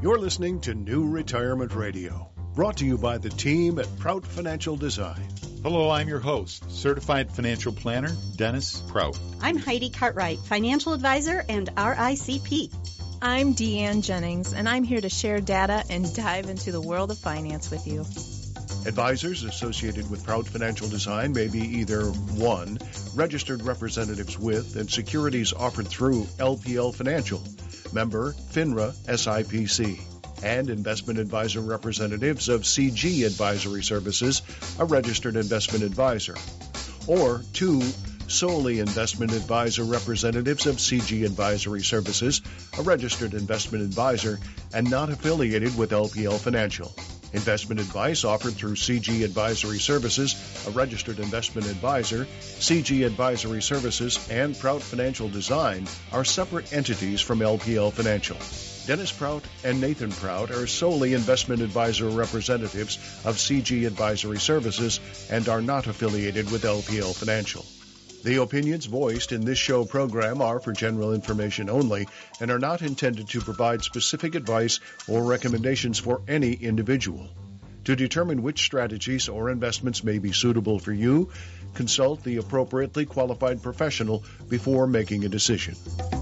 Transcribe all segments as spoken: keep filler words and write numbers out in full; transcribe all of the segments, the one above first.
You're listening to New Retirement Radio, brought to you by the team at Prout Financial Design. Hello, I'm your host, Certified Financial Planner, Dennis Prout. I'm Heidi Cartwright, Financial Advisor and R I C P. I'm Deanne Jennings, and I'm here to share data and dive into the world of finance with you. Advisors associated with Prout Financial Design may be either one, registered representatives with and securities offered through L P L Financial, member FINRA S I P C, and investment advisor representatives of C G Advisory Services, a registered investment advisor, or two, solely investment advisor representatives of C G Advisory Services, a registered investment advisor, and not affiliated with L P L Financial. Investment advice offered through C G Advisory Services, a registered investment advisor, C G Advisory Services, and Prout Financial Design are separate entities from L P L Financial. Dennis Prout and Nathan Prout are solely investment advisor representatives of C G Advisory Services and are not affiliated with L P L Financial. The opinions voiced in this show program are for general information only and are not intended to provide specific advice or recommendations for any individual. To determine which strategies or investments may be suitable for you, consult the appropriately qualified professional before making a decision.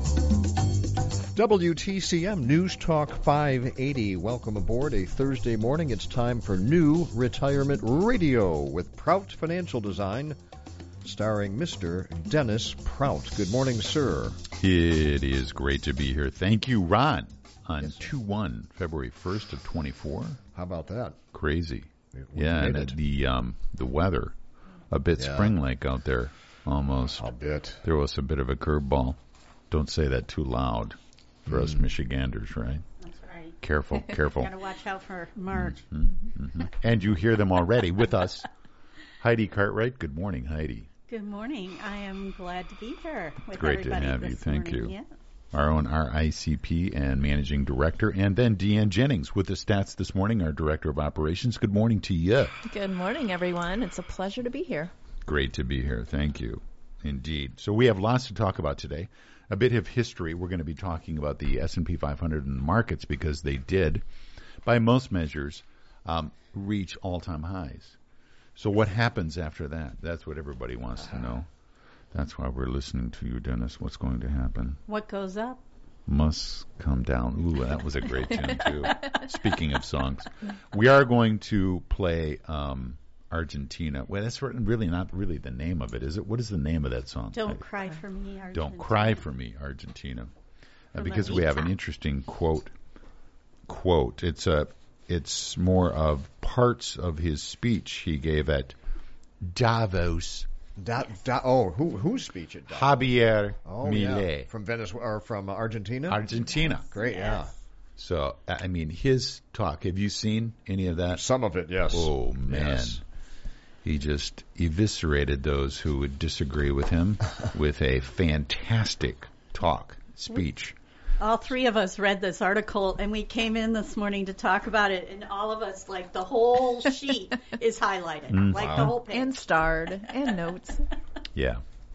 W T C M News Talk five eighty. Welcome aboard a Thursday morning. It's time for New Retirement Radio with Prout Financial Design, starring Mister Dennis Prout. Good morning, sir. It is great to be here. Thank you, Ron, on Yes. two one, February first of twenty-four. How about that? Crazy. We- we yeah, made and it. the um, the weather, a bit Yeah. spring-like out there, almost. I'll bet. Throw us a bit of a curveball. Don't say that too loud for us Michiganders, right? That's right. Careful, careful. Got to watch out for March. Mm-hmm. And you hear them already with us. Heidi Cartwright. Good morning, Heidi. Good morning. I am glad to be here with Great to everybody have you. this Thank morning. you. Yeah. Our own R I C P and Managing Director, and then Deanne Jennings with the stats this morning, our Director of Operations. Good morning to you. Good morning, everyone. It's a pleasure to be here. Great to be here. Thank you. Indeed. So we have lots to talk about today. A bit of history. We're going to be talking about the S and P five hundred and markets because they did, by most measures, um, reach all-time highs. So what happens after that? That's what everybody wants to know. That's why we're listening to you, Dennis. What's going to happen? What goes up? Must come down. Ooh, that was a great tune, too. Speaking of songs, we are going to play um, Argentina. Well, that's really not really the name of it, is it? What is the name of that song? Don't I, cry for me, Argentina. Don't cry for me, Argentina. Uh, From because we have an Anita. interesting quote. Quote. It's a. It's more of parts of his speech he gave at Davos. Da, da, oh, who whose speech it? Javier Oh, Milei. yeah. From Venezuela or from Argentina? Argentina. Great, yeah. So, I mean, his talk, have you seen any of that? Some of it, yes. Oh, man. Yes. He just eviscerated those who would disagree with him with a fantastic talk, speech. All three of us read this article, and we came in this morning to talk about it, and all of us, like, the whole sheet is highlighted, Mm. like Wow. the whole page. And starred, and notes. Yeah.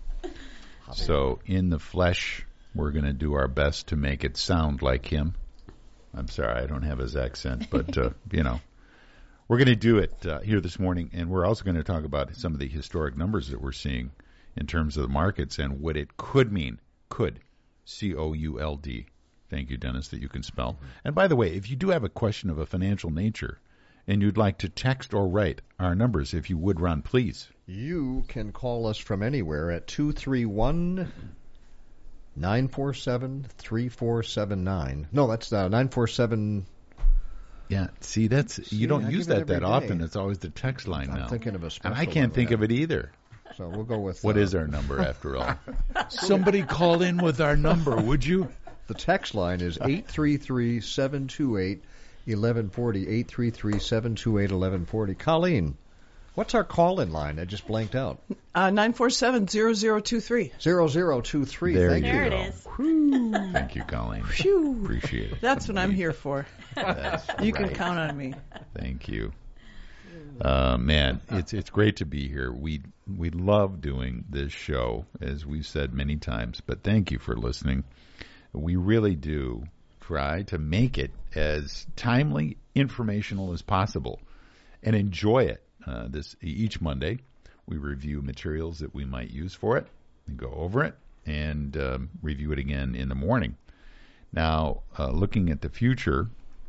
So, in the flesh, we're going to do our best to make it sound like him. I'm sorry, I don't have his accent, but, uh, you know. We're going to do it uh, here this morning, and we're also going to talk about some of the historic numbers that we're seeing in terms of the markets and what it could mean. Could. C O U L D. Thank you, Dennis, that you can spell. And by the way, if you do have a question of a financial nature and you'd like to text or write our numbers, if you would, Ron, please. You can call us from anywhere at two three one, nine four seven, three four seven nine. No, that's uh, nine four seven. Yeah, see, that's See, you don't I use give it that that every often. day. It's always the text line I'm now. thinking of a special And I can't one, think yeah. of it either. So we'll go with... What uh, is our number, after all? Somebody call in with our number, would you? The text line is eight three three, seven two eight, one one four zero, eight three three, seven two eight, one one four zero. Colleen, what's our call-in line? I just blanked out. Uh, nine four seven, zero zero two three. zero zero two three. There Thank you you. There go. it is. Thank you, Colleen. Phew. Appreciate it. That's what I'm here for. That's You can right. count on me. Thank you. Uh, man, it's it's great to be here. We we love doing this show, as we've said many times, but thank you for listening. We really do try to make it as timely, informational as possible, and enjoy it. Uh, this each Monday, we review materials that we might use for it, and go over it, and um, review it again in the morning. Now, uh, looking at the future,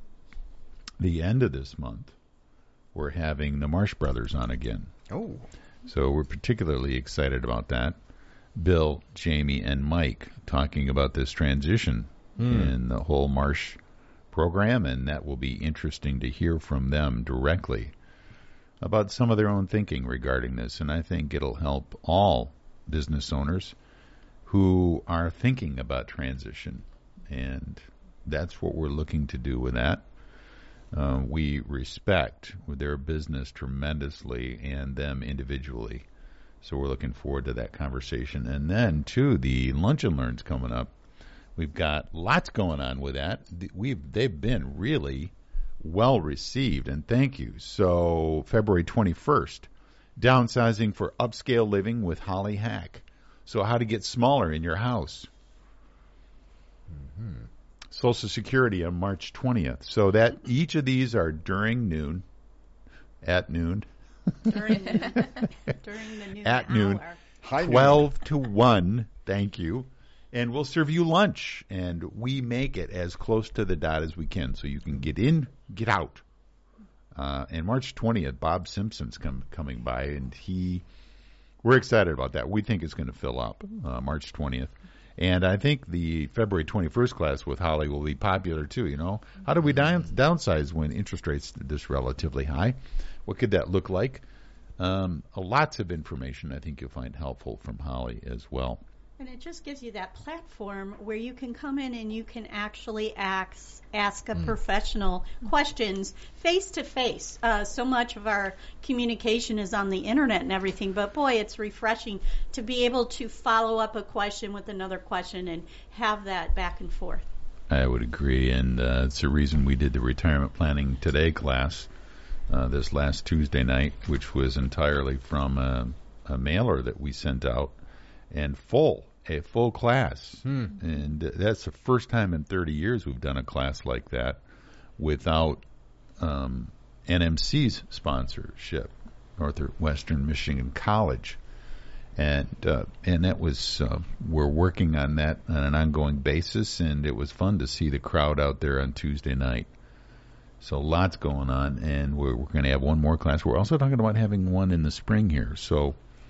the end of this month, we're having the Marsh Brothers on again. Oh. So we're particularly excited about that. Bill, Jamie, and Mike talking about this transition mm. in the whole Marsh program, and that will be interesting to hear from them directly about some of their own thinking regarding this. And I think it'll help all business owners who are thinking about transition, and that's what we're looking to do with that. Uh, we respect their business tremendously and them individually. So we're looking forward to that conversation. And then, too, the Lunch and Learn's coming up. We've got lots going on with that. We've They've been really well received, and thank you. So February twenty-first, Downsizing for Upscale Living with Holly Hack. So how to get smaller in your house. Mm-hmm. Social Security on March twentieth. So that each of these are during noon, at noon. During the, during the noon at hour. noon, High twelve to one. Thank you. And we'll serve you lunch, and we make it as close to the dot as we can, so you can get in, get out. Uh, and March twentieth, Bob Simpson's come, coming by, and he, we're excited about that. We think it's going to fill up uh, March twentieth. And I think the February twenty-first class with Holly will be popular, too, you know. How do we down, downsize when interest rates are this relatively high? What could that look like? Um, lots of information I think you'll find helpful from Holly as well. And it just gives you that platform where you can come in and you can actually ask, ask a mm. professional questions face to face. Uh, so much of our communication is on the internet and everything, but boy, it's refreshing to be able to follow up a question with another question and have that back and forth. I would agree, and uh, it's the reason we did the Retirement Planning Today class uh, this last Tuesday night, which was entirely from a, a mailer that we sent out. And full, a full class. Hmm. And that's the first time in thirty years we've done a class like that without um, N M C's sponsorship, Northwestern Michigan College. And uh, and that was, uh, we're working on that on an ongoing basis, and it was fun to see the crowd out there on Tuesday night. So lots going on, and we're, we're going to have one more class. We're also talking about having one in the spring here. So,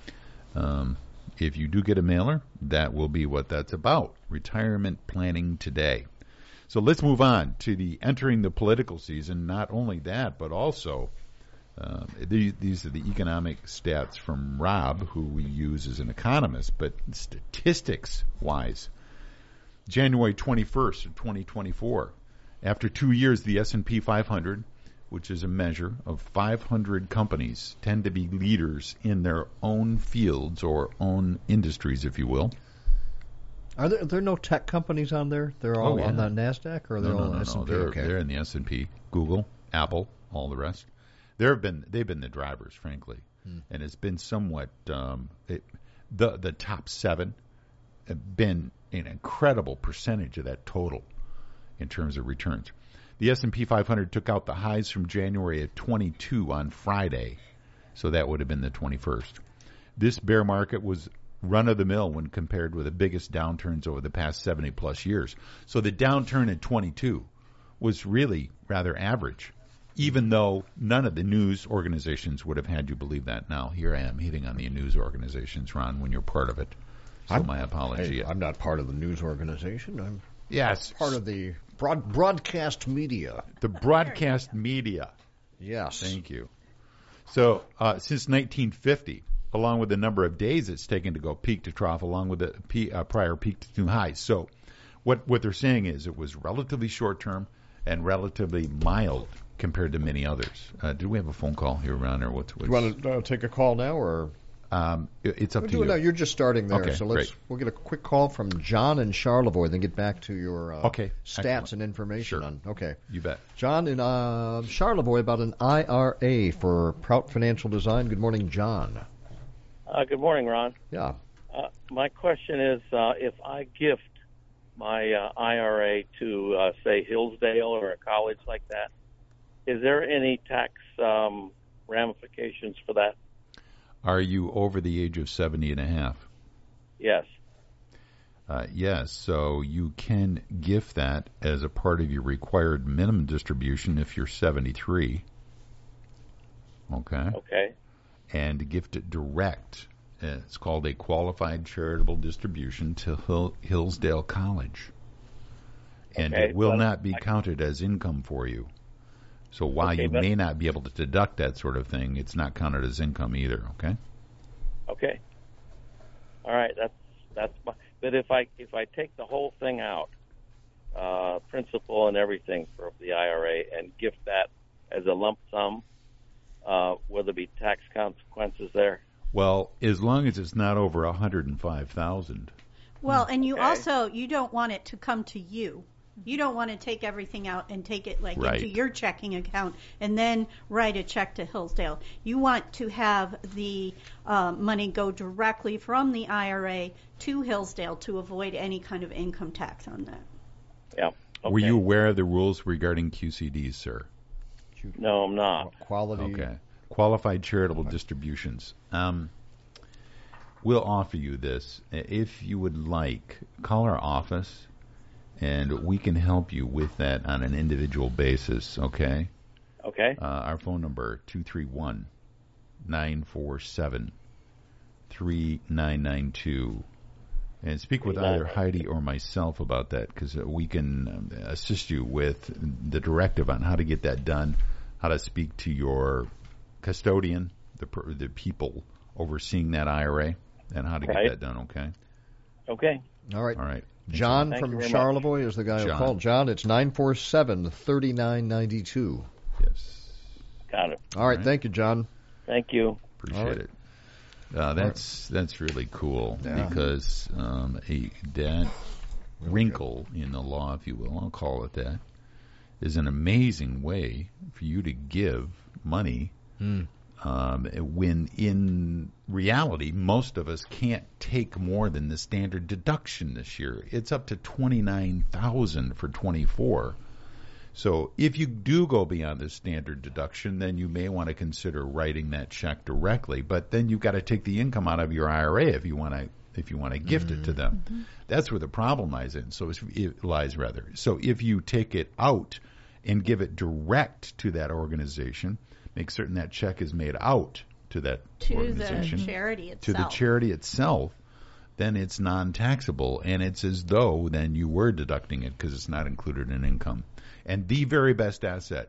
um, if you do get a mailer, that will be what that's about. Retirement Planning Today. So let's move on to the entering the political season. Not only that, but also uh, these, these are the economic stats from Rob, who we use as an economist, but statistics-wise, January twenty-first of twenty twenty-four, after two years, the S and P five hundred, which is a measure of five hundred companies, tend to be leaders in their own fields or own industries, if you will. Are there, are there no tech companies on there? They're all oh, yeah. on the NASDAQ, or are they no, all no, no, S and P? No, they're, okay. they're in the S and P. Google, Apple, all the rest. They've been they've been the drivers, frankly, hmm. and it's been somewhat um, it, the the top seven have been an incredible percentage of that total in terms of returns. The S and P five hundred took out the highs from January of twenty-two on Friday, so that would have been the twenty-first. This bear market was run-of-the-mill when compared with the biggest downturns over the past seventy-plus years. So the downturn in twenty-two was really rather average, even though none of the news organizations would have had you believe that. Now, here I am hitting on the news organizations, Ron, when you're part of it. So I'm, my apology. Hey, I'm not part of the news organization. I'm yes. part of the broad, broadcast media. The broadcast media. Yes. Thank you. So uh, since nineteen fifty, along with the number of days it's taken to go peak to trough, along with the p- uh, prior peak to new highs. So what what they're saying is it was relatively short-term and relatively mild compared to many others. Uh, do we have a phone call here, Ron, or what's? what's Do you want to uh, take a call now, or? Um, it, it's up we'll to do you. It now. You're just starting there, okay, so let's great. we'll get a quick call from John in Charlevoix, then get back to your uh, okay. stats Excellent. and information Sure. on. Okay, you bet. John in uh, Charlevoix about an I R A for Prout Financial Design. Good morning, John. Uh, good morning, Ron. Yeah. Uh, my question is, uh, if I gift my uh, I R A to, uh, say, Hillsdale or a college like that, is there any tax um, ramifications for that? Are you over the age of seventy and a half? Yes. Uh, yes, so you can gift that as a part of your required minimum distribution if you're seventy-three. Okay. Okay. And gift it direct. It's called a qualified charitable distribution to Hill- Hillsdale College. And Okay, it will well, not be I- counted as income for you. So while Okay, you but- may not be able to deduct that sort of thing, it's not counted as income either, okay? Okay. All right. That's that's my. But if I if I take the whole thing out, uh, principal and everything for the I R A, and gift that as a lump sum, uh, will there be tax consequences there? Well, as long as it's not over one hundred five thousand dollars. Well, and you Okay. also, you don't want it to come to you. You don't want to take everything out and take it like Right. into your checking account and then write a check to Hillsdale. You want to have the uh, money go directly from the I R A to Hillsdale to avoid any kind of income tax on that. Yeah. Okay. Were you aware of the rules regarding Q C Ds, sir? No, I'm not. Quality. Okay. Qualified charitable distributions. Um, we'll offer you this. If you would like, call our office, and we can help you with that on an individual basis, okay? Okay. Uh, our phone number, two three one, nine four seven, three nine nine two. And speak with either Heidi or myself about that, because uh, we can um, assist you with the directive on how to get that done, how to speak to your custodian, the per- the people overseeing that I R A, and how to Right. get that done, okay? Okay. All right. All right. John Thank you from very Charlevoix is the guy who John. called. John, it's nine four seven, three nine nine two. Yes. Got it. All right, right. thank you, John. Thank you. Appreciate All right. it. Uh, that's that's really cool Yeah. because um, a that wrinkle in the law, if you will, I'll call it that, is an amazing way for you to give money Mm. um, when in reality most of us can't take more than the standard deduction this year. It's up to twenty-nine thousand for twenty-four. So if you do go beyond the standard deduction, then you may want to consider writing that check directly. But then you've got to take the income out of your I R A if you want to if you want to gift it to them. Mm-hmm. That's where the problem lies in. So it lies rather. So if you take it out and give it direct to that organization, make certain that check is made out to that To organization, the charity itself. to the charity itself, then it's non-taxable, and it's as though then you were deducting it because it's not included in income. And the very best asset,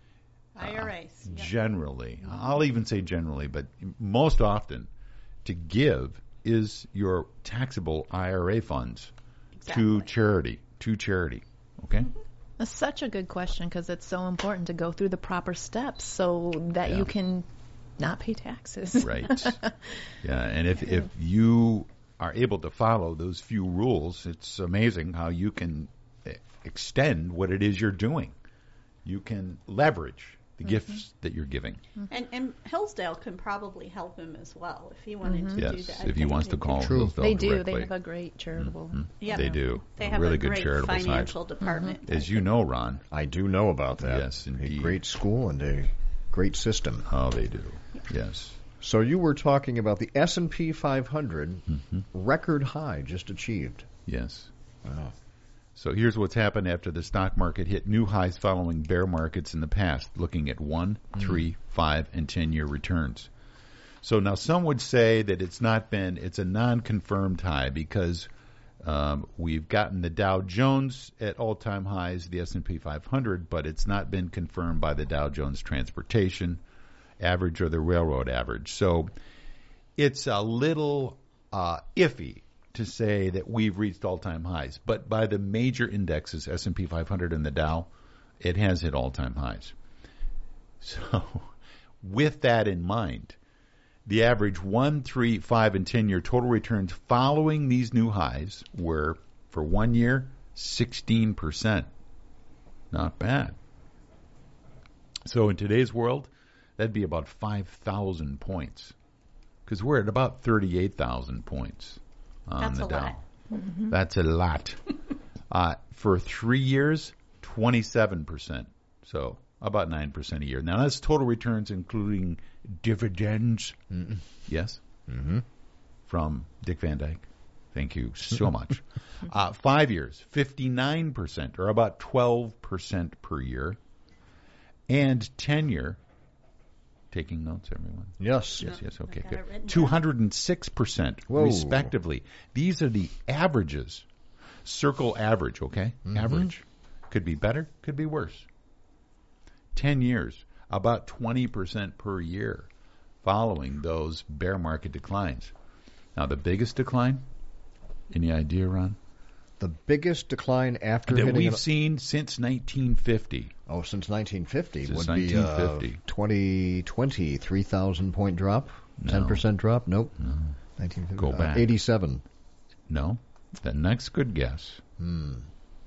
I R As. uh, Yep. generally, I'll even say generally, but most often, to give is your taxable I R A funds Exactly. to charity, to charity. Okay? That's such a good question because it's so important to go through the proper steps so that Yeah. you can not pay taxes. Right. Yeah, and if if you are able to follow those few rules, it's amazing how you can extend what it is you're doing. You can leverage the mm-hmm. gifts that you're giving. And, and Hillsdale can probably help him as well if he wanted Mm-hmm. to yes, do that. if he wants to call True. Hillsdale They do. directly. They have a great charitable. Mm-hmm. Yeah. They do. They a have really a good great charitable financial side. department. As you know, Ron. I do know about that. Yes, A indeed. great school and a great system. Oh, they do. Yes. So you were talking about the S and P five hundred Mm-hmm. record high just achieved. Yes. Wow. So here's what's happened after the stock market hit new highs following bear markets in the past, looking at one, mm. three, five, and ten-year returns. So now some would say that it's not been, it's a non-confirmed high because um, we've gotten the Dow Jones at all-time highs, the S and P five hundred, but it's not been confirmed by the Dow Jones Transportation average or the railroad average. So it's a little uh, iffy to say that we've reached all-time highs. But by the major indexes, S and P five hundred and the Dow, it has hit all-time highs. So with that in mind, the average one, three, five, and ten-year total returns following these new highs were, for one year, sixteen percent. Not bad. So in today's world, that'd be about five thousand points, because we're at about thirty-eight thousand points on That's the a Dow. lot. Mm-hmm. That's a lot. Uh, for three years, twenty-seven percent. So about nine percent a year. Now, that's total returns including dividends. Mm-mm. Yes? Mm-hmm. From Dick Van Dyke. Thank you so much. uh, five years, fifty-nine percent, or about twelve percent per year. And ten-year, taking notes, everyone? Yes. Yes, yes, okay, got good. it written down. two hundred six percent, Whoa. respectively. These are the averages. Circle average, okay? Mm-hmm. Average. Could be better, could be worse. ten years, about twenty percent per year following those bear market declines. Now, the biggest decline, any idea, Ron? The biggest decline after That hitting we've an, seen since nineteen fifty. oh since nineteen fifty Since would be uh, nineteen fifty. twenty twenty three thousand point drop, No. ten percent drop. Nope. No. nineteen fifty. Go uh, back. eighty-seven. No. The next good guess, Hmm.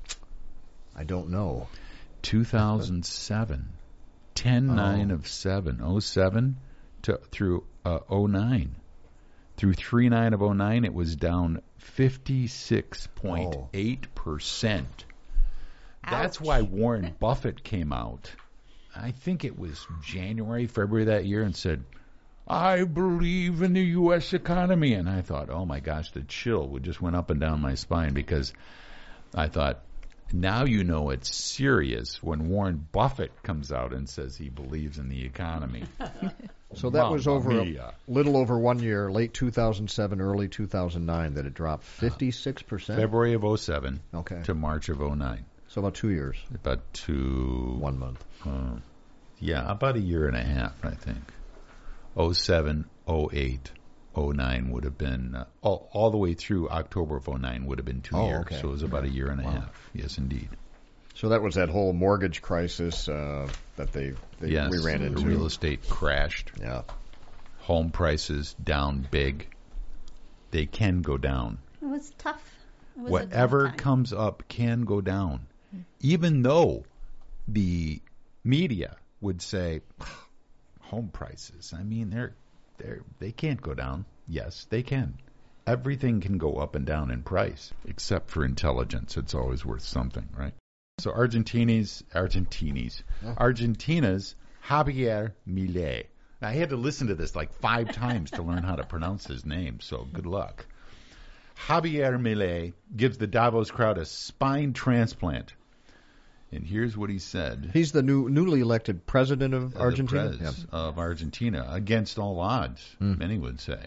I don't know. two thousand seven. ten nine Oh. of seven. oh seven to through uh, oh nine. Through three nine of oh nine, it was down fifty-six point eight percent. That's Ouch. why Warren Buffett came out, I think it was January, February that year, and said, I believe in the U S economy. And I thought, oh my gosh, the chill would just went up and down my spine, because I thought, now you know it's serious when Warren Buffett comes out and says he believes in the economy. So that was Mamma over a mia. little over one year, late two thousand seven, early two thousand nine, that it dropped fifty-six percent. February of oh seven Okay. to March of oh nine. So about two years, About two, one month. uh, yeah, about a year and a half, I think. oh seven, oh eight, oh nine would have been, uh, all, all the way through October of oh nine would have been two Oh, years. okay. So it was about a year and a Wow. half. Yes, indeed. So that was that whole mortgage crisis uh, that they, they Yes, we ran the into. real estate crashed. Yeah. Home prices down big. They can go down. It was tough. It was a Whatever tough time. comes up can go down. Even though the media would say, home prices, I mean, they're, they're, they can't go down. Yes, they can. Everything can go up and down in price, except for intelligence. It's always worth something, right? So Argentini's, Argentini's, Argentina's Javier Milei. Now, I had to listen to this like five times to learn how to pronounce his name, so good luck. Javier Milei gives the Davos crowd a spine transplant. And here's what he said. He's the new newly elected president of Uh, Argentina. the pres Yeah. of Argentina, against all odds, Mm. many would say.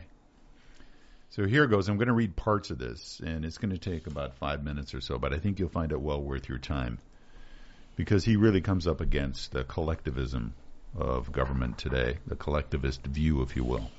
So here goes. I'm going to read parts of this, and it's going to take about five minutes or so, but I think you'll find it well worth your time, because he really comes up against the collectivism of government today, the collectivist view, if you will.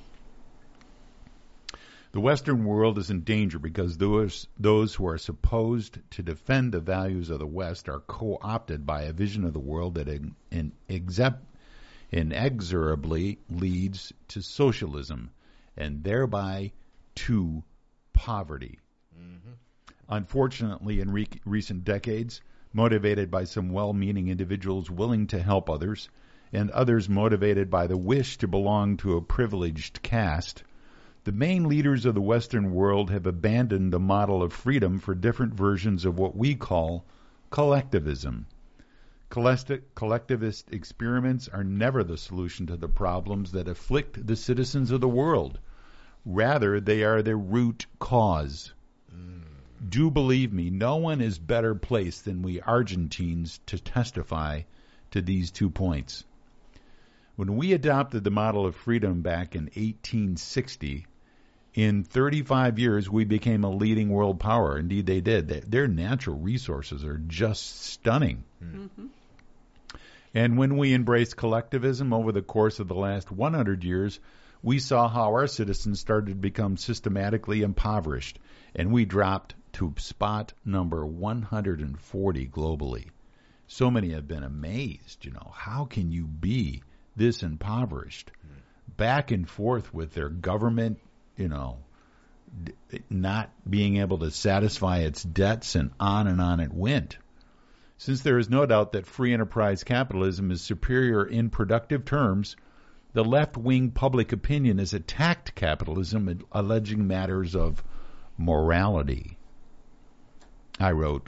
The Western world is in danger because those those who are supposed to defend the values of the West are co-opted by a vision of the world that in, in exep, inexorably leads to socialism and thereby to poverty. Mm-hmm. Unfortunately, in re- recent decades, motivated by some well-meaning individuals willing to help others, and others motivated by the wish to belong to a privileged caste, the main leaders of the Western world have abandoned the model of freedom for different versions of what we call collectivism. Collect- collectivist experiments are never the solution to the problems that afflict the citizens of the world. Rather, they are the root cause. Mm. Do believe me, no one is better placed than we Argentines to testify to these two points. When we adopted the model of freedom back in eighteen sixty, in thirty-five years, we became a leading world power. Indeed, they did. Their natural resources are just stunning. Mm-hmm. And when we embraced collectivism over the course of the last one hundred years, we saw how our citizens started to become systematically impoverished, and we dropped to spot number one hundred forty globally. So many have been amazed, you know, how can you be this impoverished? Mm. Back and forth with their government, you know, d- not being able to satisfy its debts, and on and on it went. Since there is no doubt that free enterprise capitalism is superior in productive terms, the left-wing public opinion has attacked capitalism, alleging matters of morality. I wrote,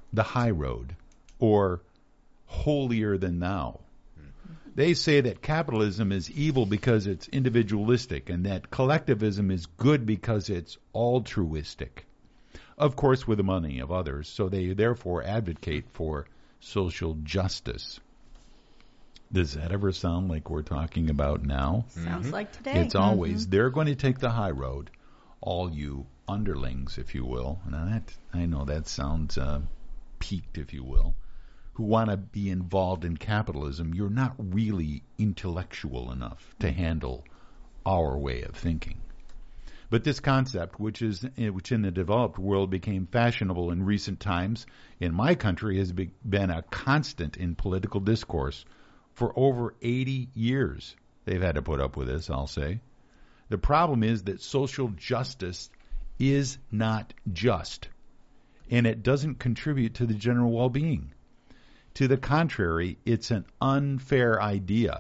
the high road or holier than thou. They say that capitalism is evil because it's individualistic and that collectivism is good because it's altruistic. Of course, with the money of others, so they therefore advocate for social justice. Does that ever sound like we're talking about now? Sounds like today. It's always, mm-hmm. they're going to take the high road, all you underlings, if you will. Now that, I know that sounds uh, peaked, if you will, who want to be involved in capitalism. You're not really intellectual enough to handle our way of thinking. But this concept, which is which in the developed world became fashionable in recent times, in my country has be, been a constant in political discourse for over eighty years. They've had to put up with this, I'll say. The problem is that social justice is not just, and it doesn't contribute to the general well-being. To the contrary, it's an unfair idea.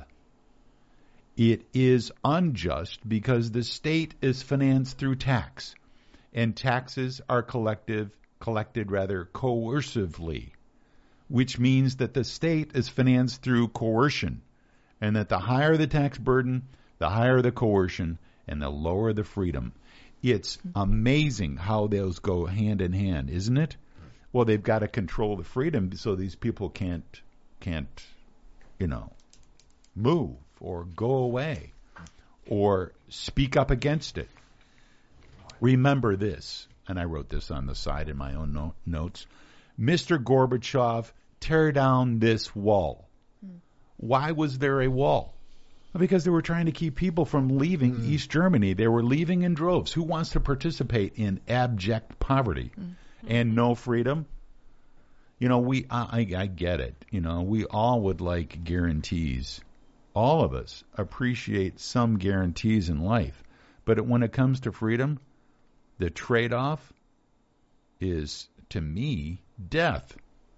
It is unjust because the state is financed through tax, and taxes are collective, collected rather coercively, which means that the state is financed through coercion, and that the higher the tax burden, the higher the coercion, and the lower the freedom. It's amazing how those go hand in hand, isn't it? Well, they've got to control the freedom so these people can't, can't, you know, move or go away or speak up against it. Remember this, and I wrote this on the side in my own no- notes. Mister Gorbachev, tear down this wall. Hmm. Why was there a wall? Because they were trying to keep people from leaving mm. East Germany. They were leaving in droves. Who wants to participate in abject poverty mm. and no freedom? You know, we I, I get it. You know, we all would like guarantees. All of us appreciate some guarantees in life. But when it comes to freedom, the trade-off is, to me, death.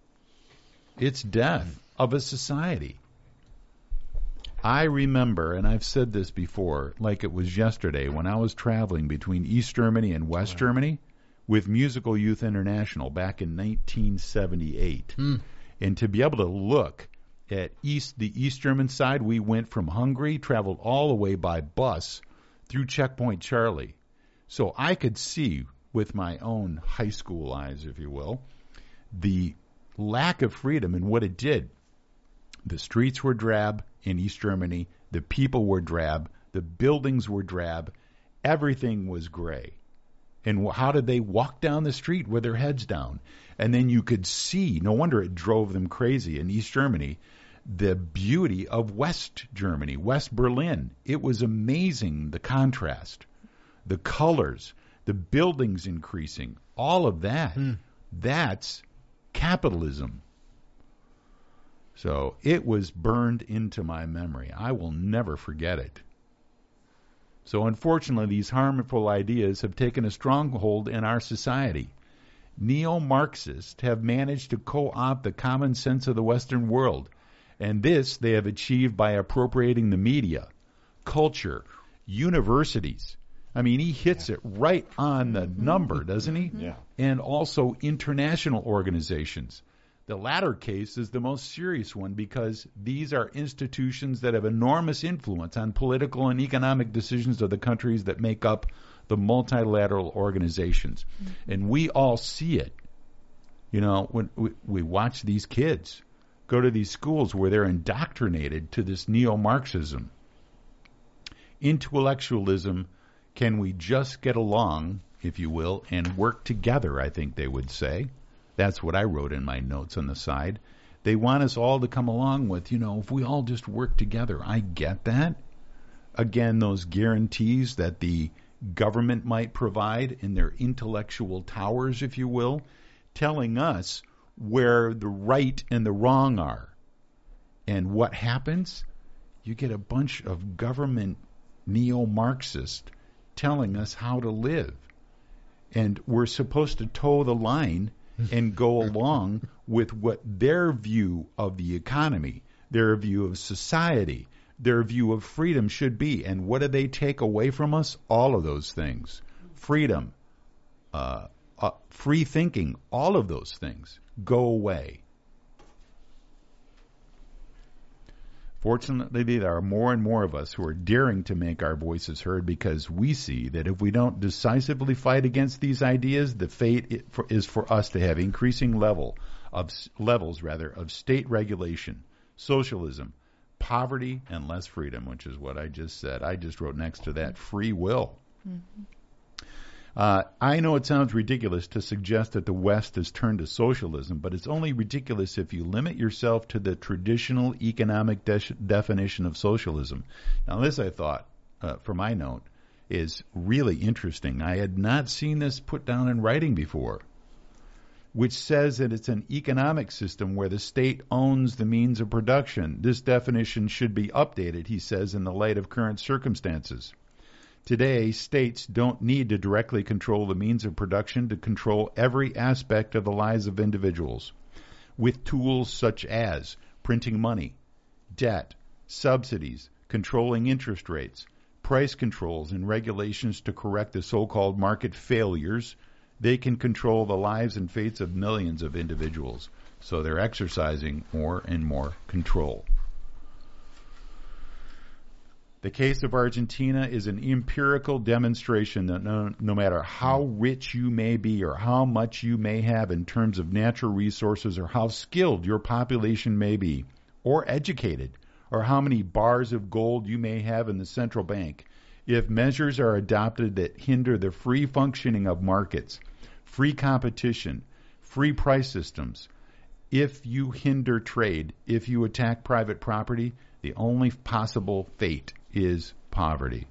It's death of a society. I remember, and I've said this before, like it was yesterday, when I was traveling between East Germany and West wow. Germany with Musical Youth International back in nineteen seventy-eight. Hmm. And to be able to look at East, the East German side, we went from Hungary, traveled all the way by bus through Checkpoint Charlie. So I could see with my own high school eyes, if you will, the lack of freedom and what it did. The streets were drab in East Germany. The people were drab. The buildings were drab. Everything was gray. And how did they walk down the street with their heads down? And then you could see, no wonder it drove them crazy in East Germany, the beauty of West Germany, West Berlin. It was amazing, the contrast, the colors, the buildings increasing, all of that. Hmm. That's capitalism. So it was burned into my memory. I will never forget it. So unfortunately, these harmful ideas have taken a stronghold in our society. Neo-Marxists have managed to co-opt the common sense of the Western world, and this they have achieved by appropriating the media, culture, universities. I mean, he hits yeah. it right on the number, doesn't he? Yeah. And also international organizations. The latter case is the most serious one because these are institutions that have enormous influence on political and economic decisions of the countries that make up the multilateral organizations. Mm-hmm. And we all see it. You know, when we, we watch these kids go to these schools where they're indoctrinated to this neo-Marxism. Intellectualism, can we just get along, if you will, and work together, I think they would say. That's what I wrote in my notes on the side. They want us all to come along with, you know, if we all just work together. I get that. Again, those guarantees that the government might provide in their intellectual towers, if you will, telling us where the right and the wrong are. And what happens? You get a bunch of government neo-Marxists telling us how to live. And we're supposed to toe the line and go along with what their view of the economy, their view of society, their view of freedom should be. And what do they take away from us? All of those things. Freedom, uh, uh, free thinking, all of those things go away. Fortunately, there are more and more of us who are daring to make our voices heard because we see that if we don't decisively fight against these ideas, the fate is for us to have increasing level of levels rather of state regulation, socialism, poverty, and less freedom, which is what I just said. I just wrote next to that free will. Mm-hmm. Uh, I know it sounds ridiculous to suggest that the West has turned to socialism, but it's only ridiculous if you limit yourself to the traditional economic de- definition of socialism. Now, this, I thought, uh, for my note, is really interesting. I had not seen this put down in writing before, which says that it's an economic system where the state owns the means of production. This definition should be updated, he says, in the light of current circumstances. Today, states don't need to directly control the means of production to control every aspect of the lives of individuals. With tools such as printing money, debt, subsidies, controlling interest rates, price controls, and regulations to correct the so-called market failures, they can control the lives and fates of millions of individuals. So they're exercising more and more control. The case of Argentina is an empirical demonstration that no, no matter how rich you may be or how much you may have in terms of natural resources or how skilled your population may be or educated or how many bars of gold you may have in the central bank, if measures are adopted that hinder the free functioning of markets, free competition, free price systems, if you hinder trade, if you attack private property, the only possible fate is poverty.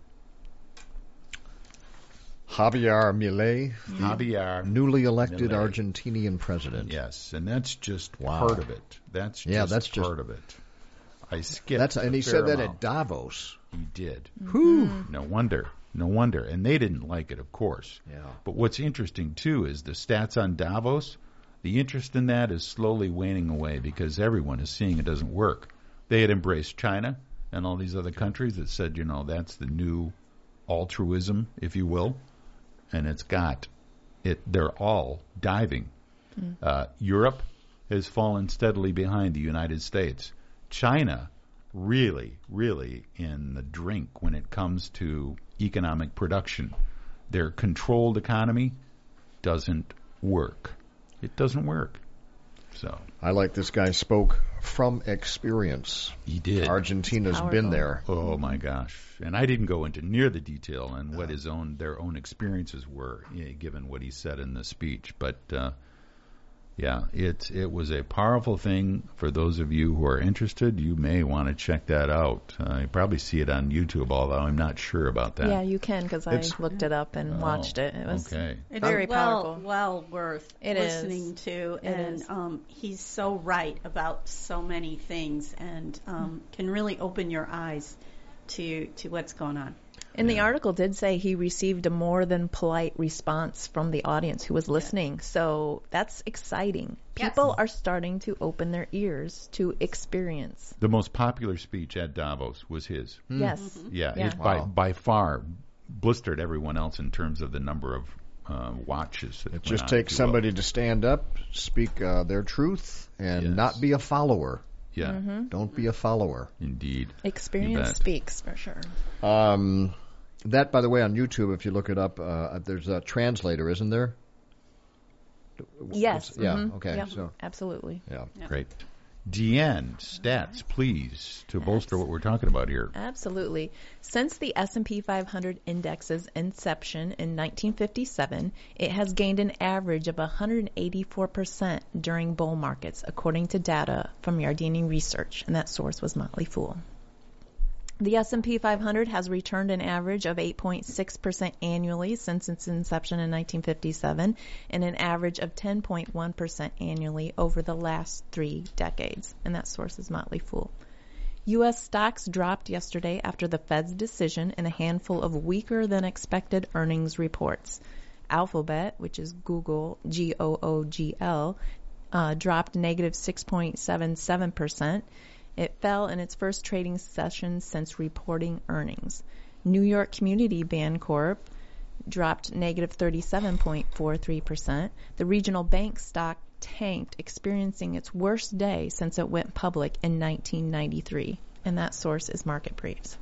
Javier Milei, Javier newly elected Milei. Argentinian president. Yes, and that's just Wow. part of it. That's just Yeah, that's part just- of it. I skipped. That's and a he fair said that amount. at Davos. He did. Whew. No wonder. No wonder. And they didn't like it, of course. Yeah. But what's interesting, too, is the stats on Davos. The interest in that is slowly waning away because everyone is seeing it doesn't work. They had embraced China and all these other countries that said, you know, that's the new altruism, if you will. And it's got it. They're all diving. Mm. Uh, Europe has fallen steadily behind the United States. China really, really in the drink when it comes to economic production. Their controlled economy doesn't work. It doesn't work. So I like this guy spoke from experience. He did. Argentina's been there. Oh my gosh! And I didn't go into near the detail on what his own their own experiences were, you know, given what he said in the speech. But uh, yeah, it it was a powerful thing. For those of you who are interested, you may want to check that out. Uh, you probably see it on YouTube, although I'm not sure about that. Yeah, you can because I It's- looked it up and Oh, watched it. It was okay. It's very well, powerful. well worth It listening is. to, It and is. Um, he's so right about so many things, and um, can really open your eyes to to what's going on. And the article did say he received a more than polite response from the audience who was listening. So that's exciting. Yes. People are starting to open their ears to experience. The most popular speech at Davos was his. Yes. Yeah, Yeah. it by Wow. by far blistered everyone else in terms of the number of uh, watches. That It went just on, takes if you will. somebody to stand up, speak uh, their truth, and Yes. not be a follower. Yeah, Mm-hmm. Don't be a follower. indeed. Experience bet. speaks for sure. Um, that, by the way, on YouTube, if you look it up, uh, there's a translator, isn't there? Yes. Yeah, mhm. okay, Yep, so- absolutely. Yeah. Great. Deanne, stats, please, to bolster what we're talking about here. Absolutely. Since the S and P five hundred index's inception in nineteen fifty-seven, it has gained an average of one hundred eighty-four percent during bull markets, according to data from Yardeni Research, and that source was Motley Fool. The S and P five hundred has returned an average of eight point six percent annually since its inception in nineteen fifty-seven and an average of ten point one percent annually over the last three decades. And that source is Motley Fool. U S stocks dropped yesterday after the Fed's decision and a handful of weaker than expected earnings reports. Alphabet, which is Google, G O O G L, uh, dropped negative six point seven seven percent. It fell in its first trading session since reporting earnings. New York Community Bancorp dropped negative thirty-seven point four three percent. The regional bank stock tanked, experiencing its worst day since it went public in nineteen ninety-three. And that source is Market Briefs.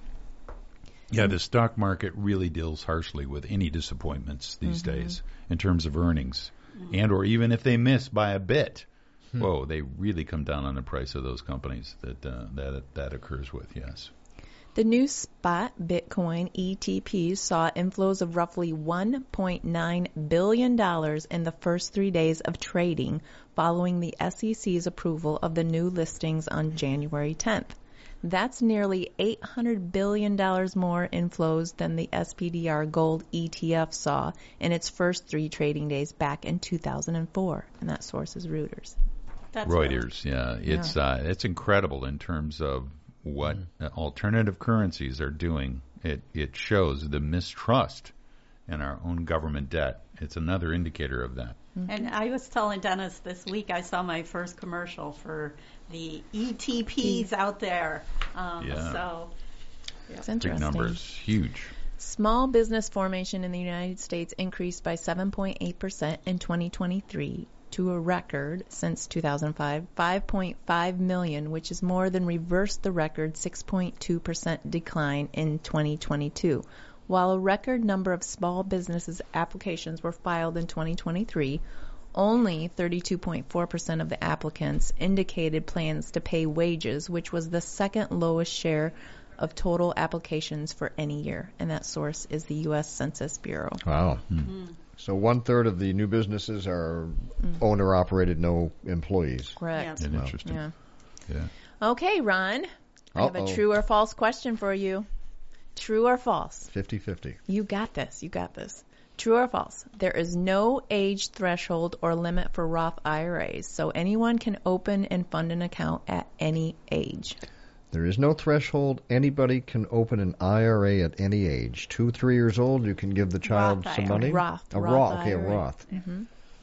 Yeah, the stock market really deals harshly with any disappointments these mm-hmm. days in terms of earnings. Mm-hmm. And or even if they miss by a bit, hmm. whoa, they really come down on the price of those companies that uh, that that occurs with, yes. The new spot Bitcoin E T Ps saw inflows of roughly one point nine billion dollars in the first three days of trading following the S E C's approval of the new listings on January tenth. That's nearly eight hundred billion dollars more inflows than the S P D R Gold E T F saw in its first three trading days back in two thousand four. And that source is Reuters. That's Reuters, right. yeah. It's, yeah. Uh, it's incredible in terms of what mm. alternative currencies are doing. It, it shows the mistrust in our own government debt. It's another indicator of that. Mm-hmm. And I was telling Dennis this week I saw my first commercial for the E T Ps out there. Um, yeah. So yeah. It's interesting. Big numbers, huge. Small business formation in the United States increased by seven point eight percent in twenty twenty-three to a record since two thousand five, five point five million, which is more than reversed the record six point two percent decline in twenty twenty-two. While a record number of small businesses applications were filed in twenty twenty-three, only thirty-two point four percent of the applicants indicated plans to pay wages, which was the second lowest share of total applications for any year. And that source is the U S Census Bureau. Wow. Mm-hmm. So one third of the new businesses are mm. owner-operated, no employees. Correct. Yes. Interesting. Yeah. yeah. Okay, Ron. I have Uh-oh. a true or false question for you. True or false? fifty-fifty. You got this. You got this. True or false? There is no age threshold or limit for Roth I R As, so anyone can open and fund an account at any age. There is no threshold. Anybody can open an I R A at any age. Two, three years old, you can give the child Roth some I R A. money. Roth. A Roth Roth. Okay, a I R A. Roth. Mm-hmm.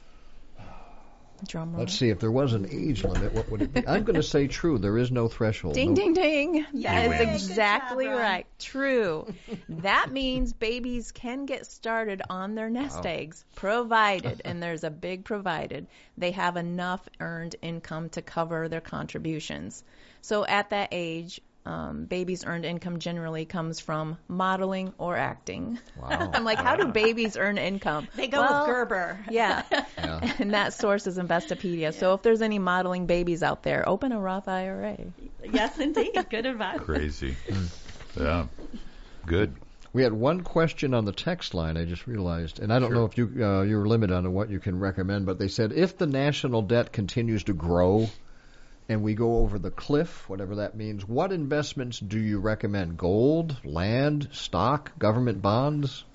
Drum roll. Let's see, if there was an age limit, what would it be? I'm going to say true. There is no threshold. Ding, no. ding, ding. That Yay. is exactly Good job, Ron. right. True. That means babies can get started on their nest Wow. eggs, provided, and there's a big provided, they have enough earned income to cover their contributions. So at that age, um, babies' earned income generally comes from modeling or acting. Wow. I'm like, how do babies earn income? they go Well, with Gerber. Yeah. Yeah. And that source is Investopedia. Yeah. So if there's any modeling babies out there, open a Roth I R A. Yes, indeed. Good advice. Crazy. yeah. Good. We had one question on the text line, I just realized, and I don't Sure. know if you, uh, you're limited on what you can recommend, but they said if the national debt continues to grow and we go over the cliff, whatever that means, what investments do you recommend? Gold, land, stock, government bonds?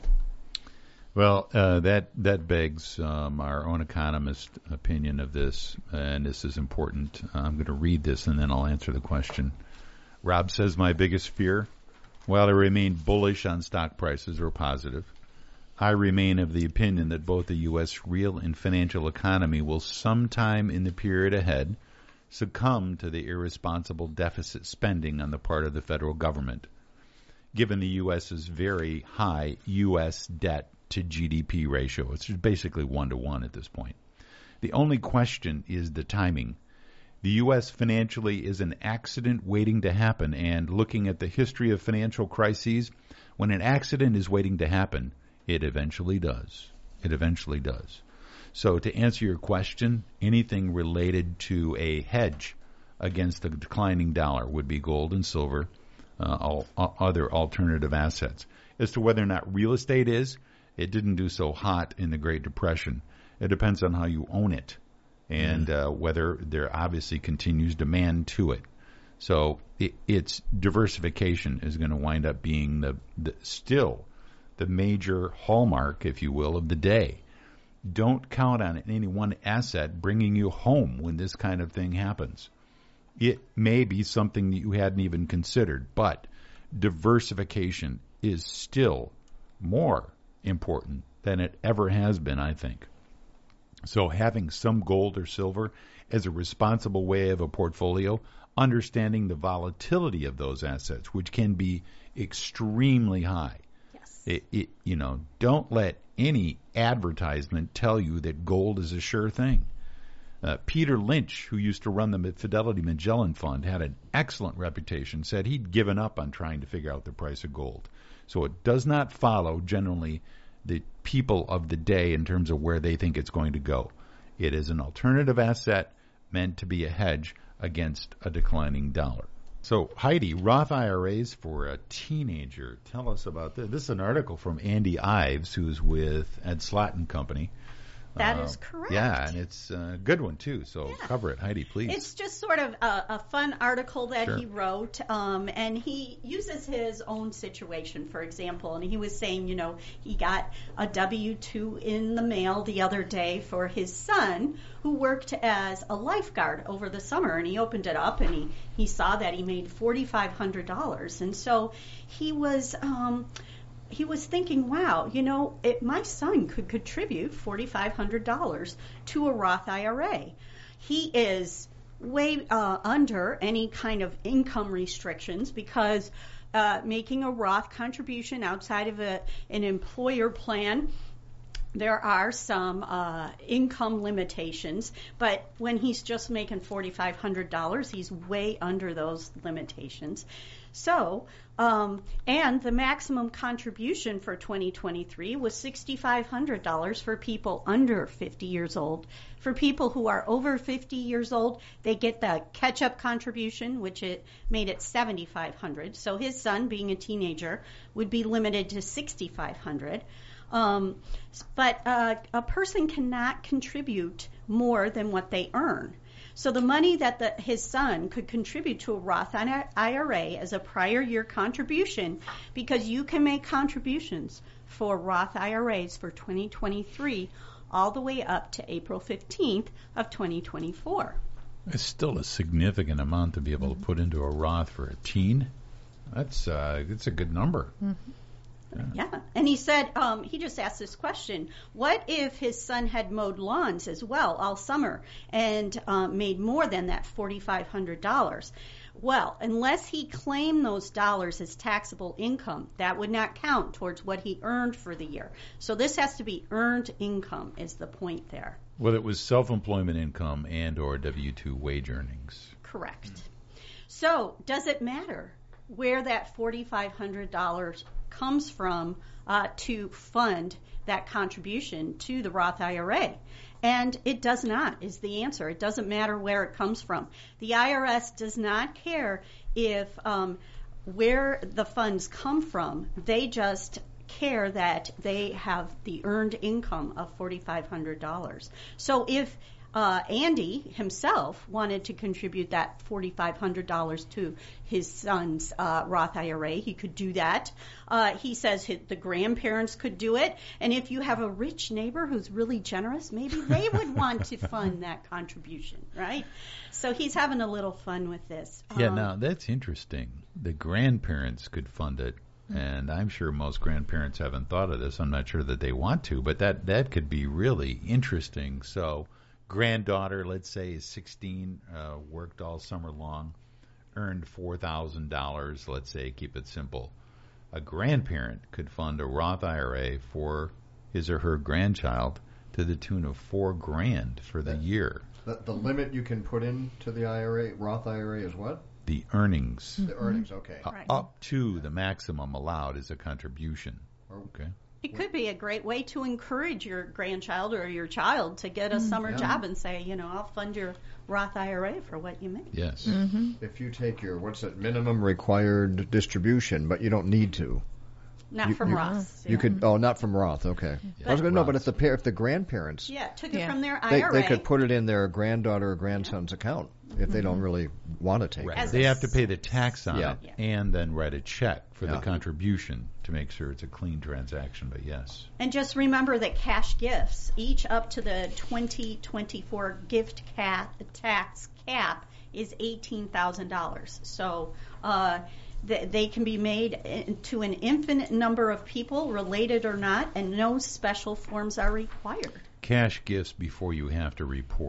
Well, uh, that that begs um, our own economist opinion of this, and this is important. I'm going to read this, and then I'll answer the question. Rob says, my biggest fear, while I remain bullish on stock prices or positive, I remain of the opinion that both the U S real and financial economy will sometime in the period ahead succumb to the irresponsible deficit spending on the part of the federal government, given the U S's very high U S debt to G D P ratio. It's basically one to one at this point. The only question is the timing. The U S financially is an accident waiting to happen, and looking at the history of financial crises, when an accident is waiting to happen, it eventually does. It eventually does. So to answer your question, anything related to a hedge against the declining dollar would be gold and silver, uh, all, all other alternative assets. As to whether or not real estate is, it didn't do so hot in the Great Depression. It depends on how you own it and uh, whether there obviously continues demand to it. So it, it's diversification is going to wind up being the, the still the major hallmark, if you will, of the day. Don't count on any one asset bringing you home when this kind of thing happens. It may be something that you hadn't even considered, but diversification is still more important than it ever has been, I think. So having some gold or silver as a responsible way of a portfolio, understanding the volatility of those assets, which can be extremely high. Yes. It, it, you know, don't let any advertisement tell you that gold is a sure thing. Uh, Peter Lynch, who used to run the Fidelity Magellan Fund, had an excellent reputation, said he'd given up on trying to figure out the price of gold. So it does not follow generally the people of the day in terms of where they think it's going to go. It is an alternative asset meant to be a hedge against a declining dollar. So, Heidi, Roth I R As for a teenager. Tell us about this. This is an article from Andy Ives, who's with Ed Slott and Company. That uh, is correct. Yeah, and it's a good one, too. So Yeah. cover it. Heidi, please. It's just sort of a, a fun article that Sure. he wrote, um, and he uses his own situation, for example. And he was saying, you know, he got a W two in the mail the other day for his son, who worked as a lifeguard over the summer. And he opened it up, and he, he saw that he made four thousand five hundred dollars. And so he was... Um, He was thinking, wow, you know, it, my son could contribute four thousand five hundred dollars to a Roth I R A. He is way uh, under any kind of income restrictions because uh, making a Roth contribution outside of a, an employer plan, there are some uh, income limitations, but when he's just making four thousand five hundred dollars, he's way under those limitations. So, um, and the maximum contribution for twenty twenty-three was six thousand five hundred dollars for people under fifty years old. For people who are over fifty years old, they get the catch-up contribution, which it made it seven thousand five hundred dollars. So his son, being a teenager, would be limited to six thousand five hundred dollars. Um, but uh, a person cannot contribute more than what they earn. So the money that the, his son could contribute to a Roth I R A as a prior year contribution, because you can make contributions for Roth I R As for twenty twenty-three all the way up to April fifteenth of twenty twenty-four. It's still a significant amount to be able to put into a Roth for a teen. That's uh, it's a good number. Mm-hmm. Yeah, and he said, um, he just asked this question, what if his son had mowed lawns as well all summer and um, made more than that four thousand five hundred dollars? Well, unless he claimed those dollars as taxable income, that would not count towards what he earned for the year. So this has to be earned income is the point there. Whether it was self-employment income and or W two wage earnings. Correct. So does it matter where that four thousand five hundred dollars comes from uh, to fund that contribution to the Roth I R A? And it does not, is the answer. It doesn't matter where it comes from. The I R S does not care if um, where the funds come from. They just care that they have the earned income of four thousand five hundred dollars. So if Uh, Andy himself wanted to contribute that four thousand five hundred dollars to his son's uh, Roth I R A. He could do that. Uh, he says his, the grandparents could do it. And if you have a rich neighbor who's really generous, maybe they would want to fund that contribution, right? So he's having a little fun with this. Yeah, Um, now that's interesting. The grandparents could fund it. And I'm sure most grandparents haven't thought of this. I'm not sure that they want to, but that, that could be really interesting. So granddaughter, let's say, is sixteen, uh, worked all summer long, earned four thousand dollars, let's say, keep it simple. A grandparent could fund a Roth I R A for his or her grandchild to the tune of four grand for the That- year. The, the limit you can put into the I R A, Roth I R A, is what? The earnings. The earnings, okay. Uh, Right. Up to the maximum allowed is a contribution. Okay. It could be a great way to encourage your grandchild or your child to get a summer Yeah. job and say, you know, I'll fund your Roth I R A for what you make. Yes. If you take your, what's it, minimum required distribution, but you don't need to. Not You- from you- Roth. You could, oh, not from Roth, okay. I was going to know, but if the pa- if the grandparents, Yeah, took it Yeah. from their they, I R A. they could put it in their granddaughter or grandson's account if they don't really want to take Right. it. As They a have to pay the tax on Yeah. it Yeah. and then write a check for Yeah. the contribution to make sure it's a clean transaction. But yes. And just remember that cash gifts, each up to the twenty twenty-four gift cap, tax cap, is eighteen thousand dollars. So uh, th- they can be made in- to an infinite number of people, related or not, and no special forms are required. Cash gifts before you have to report.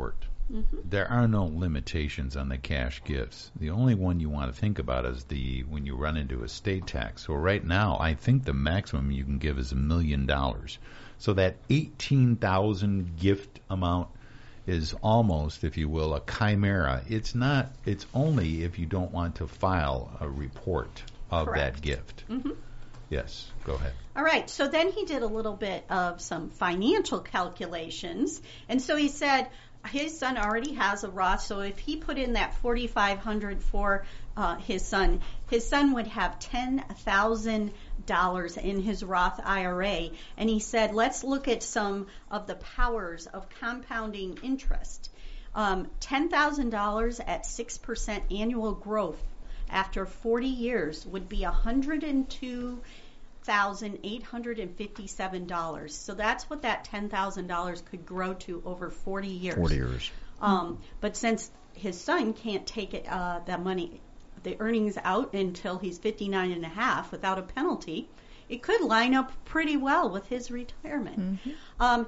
Mm-hmm. There are no limitations on the cash gifts. The only one you want to think about is the when you run into estate tax. So right now, I think the maximum you can give is a million dollars. So that eighteen thousand gift amount is almost, if you will, a chimera. It's not. It's only if you don't want to file a report of Correct. that gift. Mm-hmm. Yes, go ahead. All right, so then he did a little bit of some financial calculations, and so he said his son already has a Roth, so if he put in that forty-five hundred dollars for uh, his son, his son would have ten thousand dollars in his Roth I R A, and he said, let's look at some of the powers of compounding interest. Um, ten thousand dollars at six percent annual growth after forty years would be one hundred two thousand eight hundred fifty-seven dollars. So that's what that ten thousand dollars could grow to over forty years. forty years. Um, but since his son can't take it, uh, that money, the earnings out until he's fifty-nine and a half without a penalty, it could line up pretty well with his retirement. Mm-hmm. Um,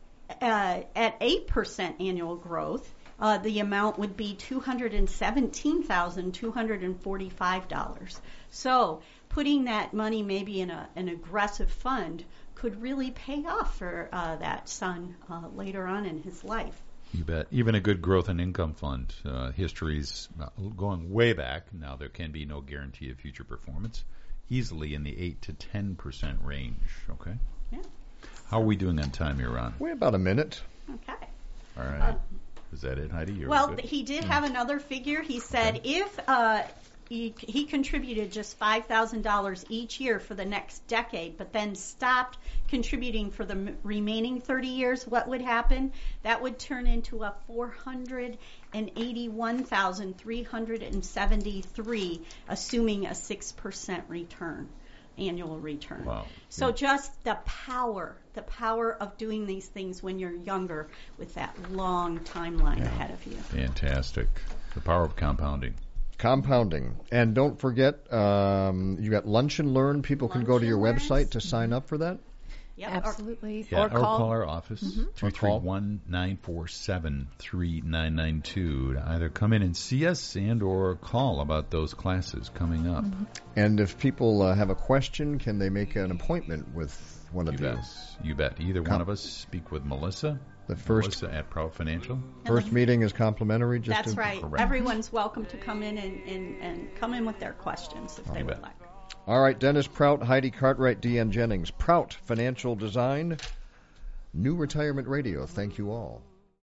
uh, at eight percent annual growth, Uh, the amount would be two hundred seventeen thousand two hundred forty-five dollars. So putting that money maybe in a, an aggressive fund could really pay off for uh, that son uh, later on in his life. You bet. Even a good growth and income fund. Uh, history's going way back. Now, there can be no guarantee of future performance. Easily in the eight to ten percent range. Okay? Yeah. How are we doing on time here, Ron? Wait about a minute. Okay. All right. Uh, Is that it, Heidi? You're Well, good? he did have another figure. He said Okay. if uh, he, he contributed just five thousand dollars each year for the next decade, but then stopped contributing for the m- remaining thirty years, what would happen? That would turn into a four hundred eighty-one thousand three hundred seventy-three, assuming a six percent return, annual return. Wow. So Yeah. just the power, the power of doing these things when you're younger with that long timeline Yeah. ahead of you. Fantastic. The power of compounding. Compounding. And don't forget, um, you got Lunch and Learn. People can go to your Lunch and website Learns. to sign up for that. Yep. Absolutely. Yeah, or call. our office, Mm-hmm. two three one, nine four seven, three nine nine two. To either come in and see us and or call about those classes coming up. Mm-hmm. And if people uh, have a question, can they make an appointment with one You of bet. you? You bet. Either Com- one of us speak with Melissa. The first Melissa at Proud Financial. first meeting is complimentary. Just That's to, right. Correct. Everyone's welcome to come in and, and, and come in with their questions if they You would bet. like. All right, Dennis Prout, Heidi Cartwright, Deanne Jennings. Prout Financial Design, New Retirement Radio. Thank you all.